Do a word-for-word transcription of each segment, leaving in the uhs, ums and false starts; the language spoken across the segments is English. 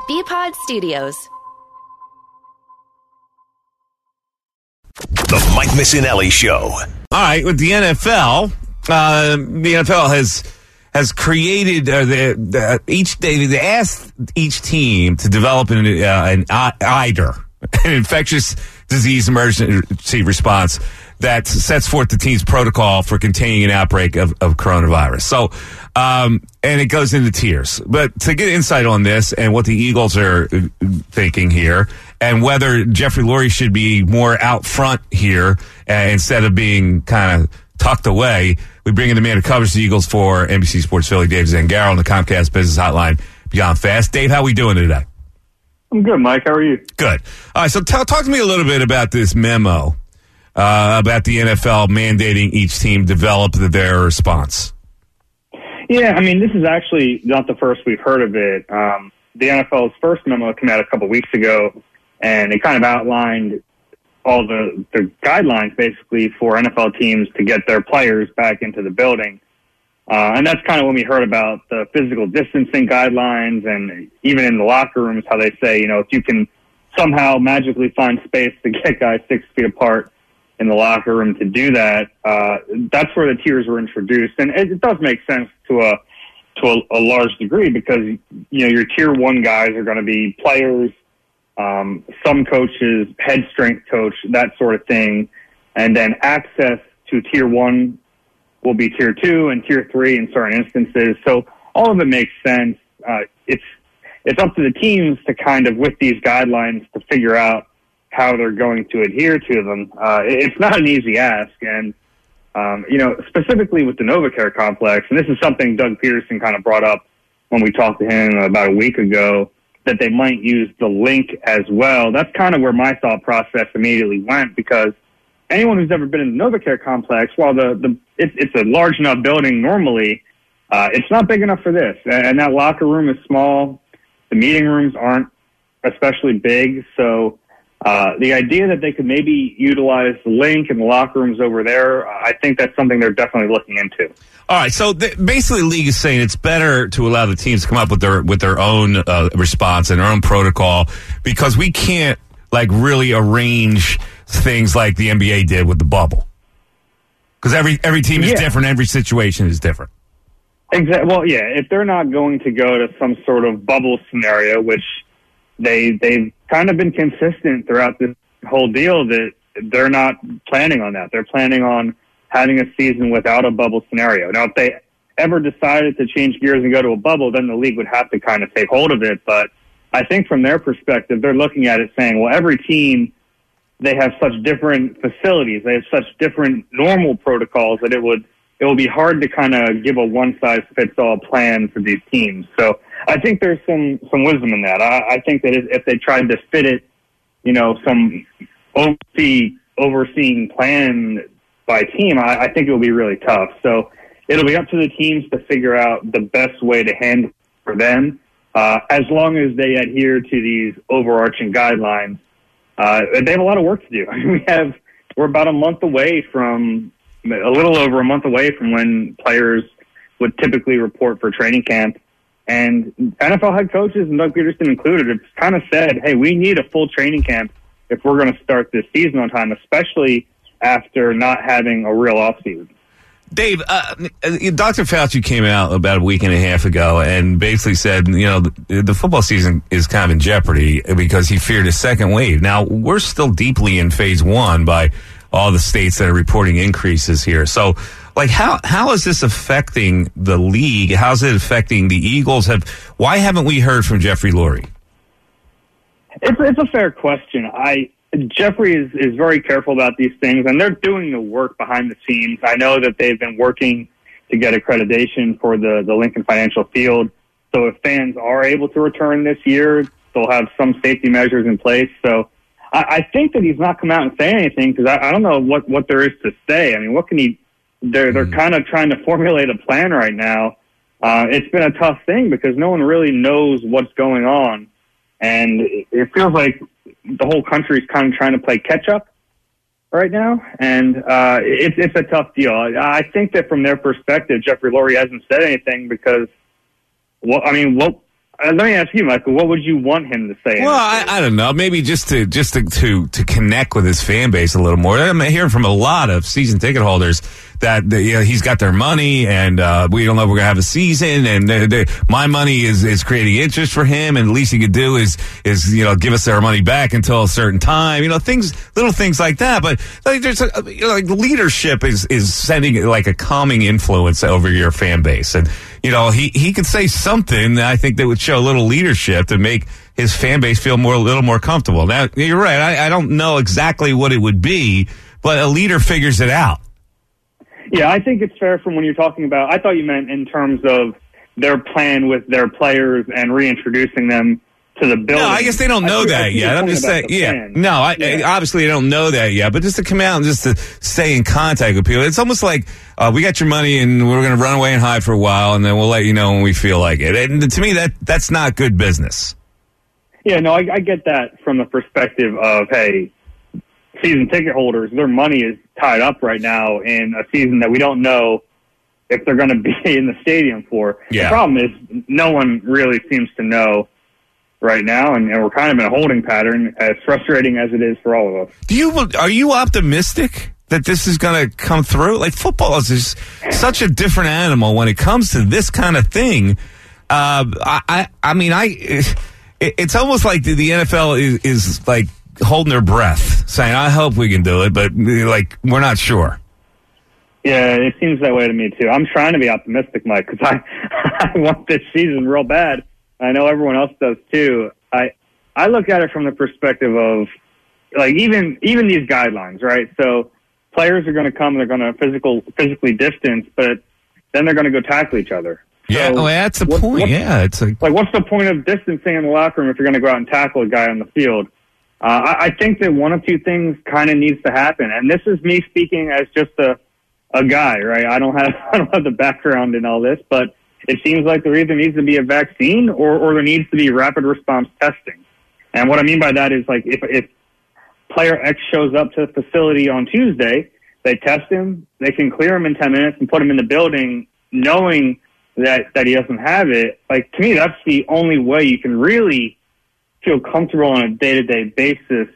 B-Pod Studios. The Mike Missinelli Show. All right, with the N F L, uh, the N F L has has created uh, the, the, each day. They asked each team to develop an, uh, an I- I D R, an infectious disease emergency response that sets forth the team's protocol for containing an outbreak of, of coronavirus. So, um, and it goes into tiers. But to get insight on this and what the Eagles are thinking here, and whether Jeffrey Lurie should be more out front here uh, instead of being kind of tucked away, we bring in the man who covers the Eagles for N B C Sports Philly, Dave Zangaro, on the Comcast Business Hotline Beyond Fast. Dave, how are we doing today? I'm good, Mike. How are you? Good. All right, so t- talk to me a little bit about this memo uh, about the N F L mandating each team develop their response. Yeah, I mean, this is actually not the first we've heard of it. Um, the N F L's first memo came out a couple weeks ago, and it kind of outlined all the, the guidelines, basically, for N F L teams to get their players back into the building. Uh, and that's kind of when we heard about the physical distancing guidelines, and even in the locker rooms, how they say, you know, if you can somehow magically find space to get guys six feet apart in the locker room to do that, uh, that's where the tiers were introduced. And it, it does make sense to a to a, a large degree because, you know, your tier one guys are going to be players, um, some coaches, head strength coach, that sort of thing. And then access to tier one will be tier two and tier three in certain instances. So all of it makes sense. Uh, it's it's up to the teams to kind of, with these guidelines, to figure out how they're going to adhere to them. Uh, it's not an easy ask. And, um, you know, specifically with the NovaCare complex, and this is something Doug Peterson kind of brought up when we talked to him about a week ago, that they might use the link as well. That's kind of where my thought process immediately went, because anyone who's ever been in the NovaCare complex, while the, the it's, it's a large enough building normally, uh, it's not big enough for this. And that locker room is small. The meeting rooms aren't especially big. So uh, the idea that they could maybe utilize the link and the locker rooms over there, I think that's something they're definitely looking into. All right, so th- basically the league is saying it's better to allow the teams to come up with their with their own uh, response and their own protocol, because we can't like really arrange things like the N B A did with the bubble, because every every team is yeah. different, every situation is different. Exactly. Well, yeah, if they're not going to go to some sort of bubble scenario, which they they've kind of been consistent throughout this whole deal that they're not planning on that. They're planning on having a season without a bubble scenario. Now, if they ever decided to change gears and go to a bubble, then the league would have to kind of take hold of it. But I think from their perspective, they're looking at it saying, well, every team, they have such different facilities, they have such different normal protocols that it would it will be hard to kind of give a one-size-fits-all plan for these teams. So I think there's some, some wisdom in that. I, I think that if they tried to fit it, you know, some oversee, overseeing plan by team, I, I think it will be really tough. So it'll be up to the teams to figure out the best way to handle for them, uh, as long as they adhere to these overarching guidelines. Uh, they have a lot of work to do. I mean, we have, we're about a month away from, a little over a month away from when players would typically report for training camp. And N F L head coaches, and Doug Peterson included, have kind of said, hey, we need a full training camp if we're going to start this season on time, especially after not having a real offseason. Dave, uh, Doctor Fauci came out about a week and a half ago and basically said, you know, the, the football season is kind of in jeopardy because he feared a second wave. Now, we're still deeply in phase one by all the states that are reporting increases here. So, like, how how is this affecting the league? How's it affecting the Eagles? Have Why haven't we heard from Jeffrey Lurie? It's, it's a fair question. I Jeffrey is, is very careful about these things, and they're doing the work behind the scenes. I know that they've been working to get accreditation for the, the Lincoln Financial Field. So if fans are able to return this year, they'll have some safety measures in place. So I, I think that he's not come out and say anything because I, I don't know what, what there is to say. I mean, what can he – they're, they're kind of trying to formulate a plan right now. Uh, it's been a tough thing because no one really knows what's going on. And it, it feels like the whole country is kind of trying to play catch up right now. And uh, it's it's a tough deal. I, I think that from their perspective, Jeffrey Lurie hasn't said anything because, well, I mean, what Uh, let me ask you, Michael. What would you want him to say? Well, I, I don't know. Maybe just to just to, to to connect with his fan base a little more. I'm hearing from a lot of season ticket holders that, that you know, he's got their money, and uh, we don't know if we're gonna have a season, and they, they, my money is, is creating interest for him, and the least he could do is is you know give us our money back until a certain time. You know, things, little things like that. But like, there's a, you know, like leadership is is sending like a calming influence over your fan base, and you know he he could say something I think that would show a little leadership to make his fan base feel more a little more comfortable. Now you're right. I, I don't know exactly what it would be, but a leader figures it out. Yeah, I think it's fair from when you're talking about, I thought you meant in terms of their plan with their players and reintroducing them to the building. No, I guess they don't know I, that I yet. I'm just saying, yeah. Fan. No, I, yeah. I, obviously they don't know that yet, but just to come out and just to stay in contact with people, it's almost like, uh, we got your money and we're going to run away and hide for a while, and then we'll let you know when we feel like it. And to me, that that's not good business. Yeah, no, I, I get that from the perspective of, hey, season ticket holders, their money is tied up right now in a season that we don't know if they're going to be in the stadium for. Yeah. The problem is no one really seems to know right now, and, and we're kind of in a holding pattern, as frustrating as it is for all of us. Do you are you optimistic that this is going to come through? Like, football is just such a different animal when it comes to this kind of thing. Uh, I, I I mean, I it, it's almost like the, the N F L is, is like holding their breath, saying, I hope we can do it, but like we're not sure. Yeah, it seems that way to me too. I'm trying to be optimistic, Mike, because I, I want this season real bad. I know everyone else does too. I I look at it from the perspective of, like, even even these guidelines, right? So players are going to come, they're going to physical physically distance, but then they're going to go tackle each other. Yeah, so well, that's the what, point. Yeah, it's like, like, what's the point of distancing in the locker room if you're going to go out and tackle a guy on the field? Uh, I, I think that one of two things kind of needs to happen, and this is me speaking as just a a guy, right? I don't have I don't have the background in all this, but it seems like there either needs to be a vaccine or, or there needs to be rapid response testing. And what I mean by that is, like, if if player X shows up to the facility on Tuesday, they test him, they can clear him in ten minutes and put him in the building, knowing that that he doesn't have it. Like, to me, that's the only way you can really feel comfortable on a day-to-day basis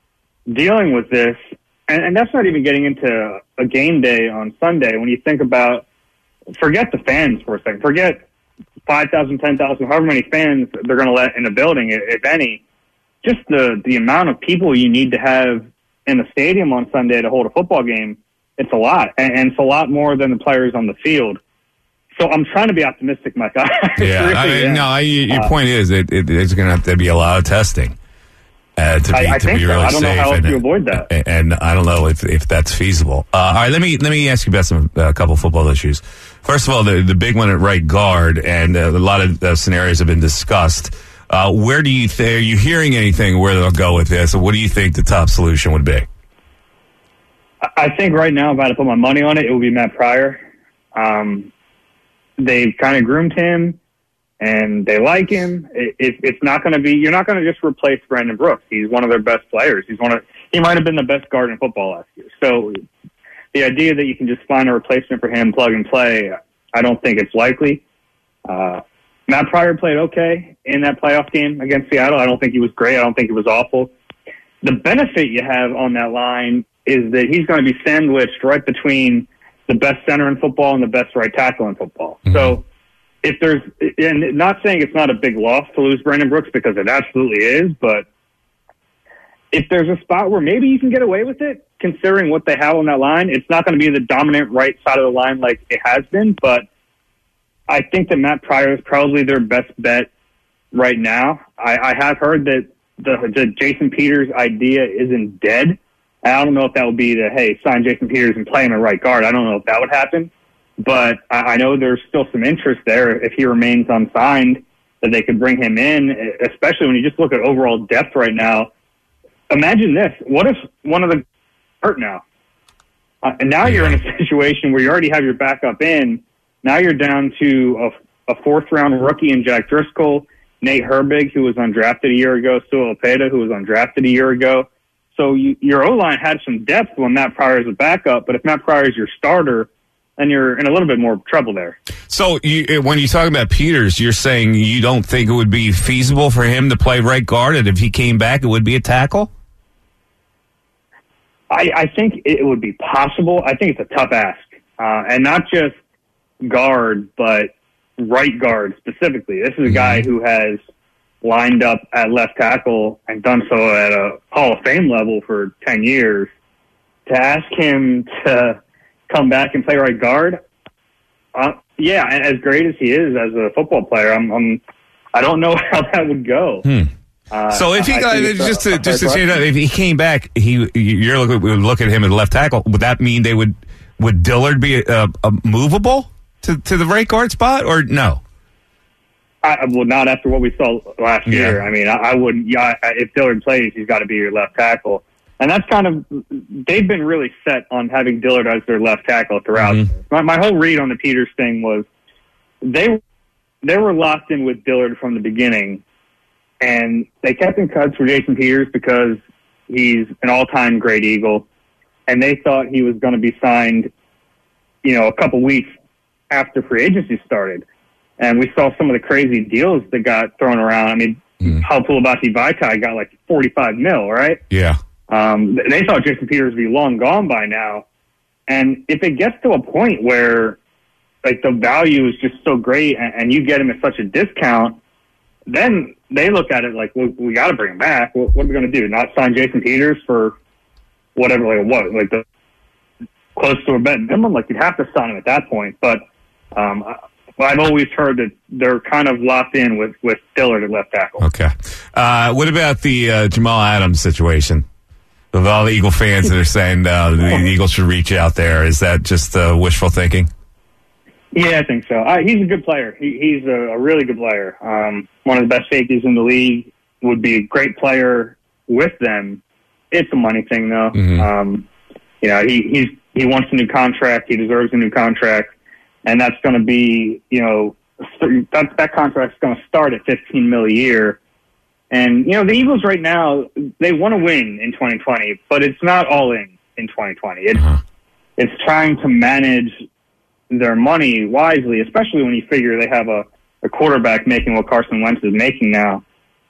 dealing with this. And, and that's not even getting into a game day on Sunday. When you think about, forget the fans for a second, forget five thousand, ten thousand, however many fans they're going to let in a building, if any, just the, the amount of people you need to have in the stadium on Sunday to hold a football game, it's a lot. And, and it's a lot more than the players on the field. So I'm trying to be optimistic, Mike. Yeah, really, I mean, yeah. no, I, your uh, point is it, it, it's going to have to be a lot of testing uh, to be, I, I to think be so. really I don't safe. know how and, else to avoid that. And, and I don't know if, if that's feasible. Uh, all right, let me let me ask you about some a uh, couple football issues. First of all, the the big one at right guard, and uh, a lot of uh, scenarios have been discussed. Uh, where do you th- are you hearing anything where they'll go with this? Or what do you think the top solution would be? I think right now, if I had to put my money on it, it would be Matt Pryor. Um, They've kind of groomed him, and they like him. It, it, it's not going to be. You're not going to just replace Brandon Brooks. He's one of their best players. He's one of. He might have been the best guard in football last year. So the idea that you can just find a replacement for him, plug and play, I don't think it's likely. Uh, Matt Pryor played okay in that playoff game against Seattle. I don't think he was great. I don't think he was awful. The benefit you have on that line is that he's going to be sandwiched right between the best center in football and the best right tackle in football. Mm-hmm. So if there's, and not saying it's not a big loss to lose Brandon Brooks, because it absolutely is, but if there's a spot where maybe you can get away with it, considering what they have on that line, it's not going to be the dominant right side of the line like it has been, but I think that Matt Pryor is probably their best bet right now. I, I have heard that the, the Jason Peters idea isn't dead. I don't know if that would be the, hey, sign Jason Peters and play him at right guard. I don't know if that would happen. But I, I know there's still some interest there if he remains unsigned, that they could bring him in, especially when you just look at overall depth right now. Imagine this. What if one of the hurt now? Uh, and now you're in a situation where you already have your backup in. Now you're down to a, a fourth-round rookie in Jack Driscoll, Nate Herbig, who was undrafted a year ago, Sua Opeta, who was undrafted a year ago. So you, your O-line had some depth when Matt Pryor is a backup, but if Matt Pryor is your starter, then you're in a little bit more trouble there. So you, when you talk about Peters, you're saying you don't think it would be feasible for him to play right guard, and if he came back, it would be a tackle? I, I think it would be possible. I think it's a tough ask. Uh, and not just guard, but right guard specifically. This is a mm-hmm. guy who has lined up at left tackle and done so at a Hall of Fame level for ten years. To ask him to come back and play right guard, uh, yeah, and as great as he is as a football player, I'm, I'm I don't know how that would go. Hmm. Uh, so if he got, just to just to say that, if he came back, he you're looking we would look at him at left tackle. Would that mean they would would Dillard be a, a movable to to the right guard spot or no? I, well, not after what we saw last yeah. year. I mean, I, I wouldn't. Yeah, if Dillard plays, he's got to be your left tackle, and that's kind of they've been really set on having Dillard as their left tackle throughout. Mm-hmm. My, my whole read on the Peters thing was they they were locked in with Dillard from the beginning, and they kept in cuts for Jason Peters because he's an all-time great Eagle, and they thought he was going to be signed, you know, a couple weeks after free agency started. And we saw some of the crazy deals that got thrown around. I mean, mm. Halapoulivaati Vaitai got like forty-five mil, right? Yeah. Um, they thought Jason Peters would be long gone by now. And if it gets to a point where like the value is just so great and, and you get him at such a discount, then they look at it like, well, we got to bring him back. What, what are we going to do? Not sign Jason Peters for whatever, like what, like the close to a bet minimum? Like you'd have to sign him at that point. But, um, Well, I've always heard that they're kind of locked in with, with Dillard at left tackle. Okay. Uh, what about the uh, Jamal Adams situation? With all the Eagle fans that are saying uh, the Eagles should reach out there, is that just uh, wishful thinking? Yeah, I think so. Uh, he's a good player. He, he's a, a really good player. Um, one of the best safeties in the league. Would be a great player with them. It's a money thing, though. Mm-hmm. Um, you know, he he's, he wants a new contract. He deserves a new contract. And that's going to be, you know, that that contract's going to start at fifteen mil a year. And, you know, the Eagles right now, they want to win in twenty twenty, but it's not all in in twenty twenty. It's, uh-huh. it's trying to manage their money wisely, especially when you figure they have a, a quarterback making what Carson Wentz is making now.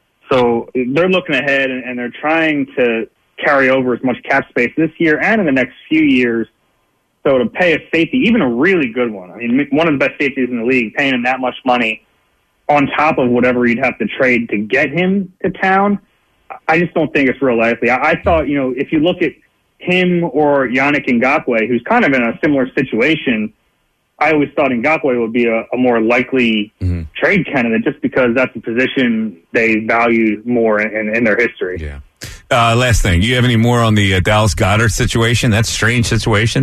So they're looking ahead and, and they're trying to carry over as much cap space this year and in the next few years. So to pay a safety, even a really good one, I mean, one of the best safeties in the league, paying him that much money on top of whatever you'd have to trade to get him to town, I just don't think it's real likely. I, I thought, you know, if you look at him or Yannick Ngakoue, who's kind of in a similar situation, I always thought Ngakoue would be a, a more likely mm-hmm. trade candidate just because that's a position they value more in, in, in their history. Yeah. Uh, last thing, do you have any more on the uh, Dallas Goedert situation? That's a strange situation.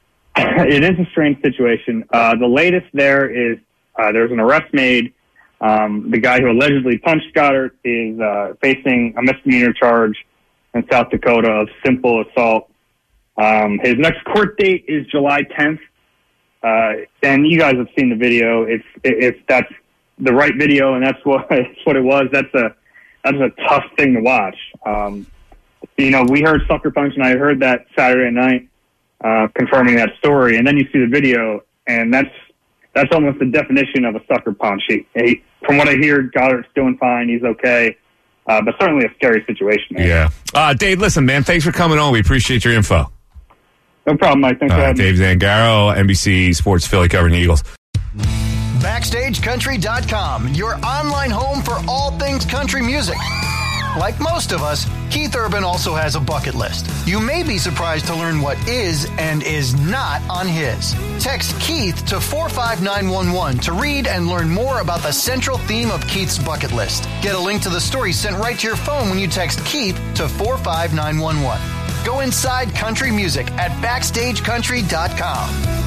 It is a strange situation. Uh, the latest there is uh, there's an arrest made. Um, the guy who allegedly punched Goedert is uh, facing a misdemeanor charge in South Dakota of simple assault. Um, his next court date is July tenth. Uh, and you guys have seen the video. If if that's the right video and that's what that's what it was, that's a that's a tough thing to watch. Um, you know, we heard sucker punch, and I heard that Saturday night. Uh, confirming that story, and then you see the video, and that's that's almost the definition of a sucker punch. He, he, from what I hear, Goddard's doing fine. He's okay, uh, but certainly a scary situation. Man. Yeah. Uh, Dave, listen, man, thanks for coming on. We appreciate your info. No problem, Mike. Thanks uh, for having Dave me. Dave Zangaro, N B C Sports Philly, covering the Eagles. Backstage Country dot com, your online home for all things country music. Like most of us, Keith Urban also has a bucket list. You may be surprised to learn what is and is not on his. Text Keith to four five nine one one to read and learn more about the central theme of Keith's bucket list. Get a link to the story sent right to your phone when you text Keith to four five nine one one. Go inside country music at Backstage Country dot com.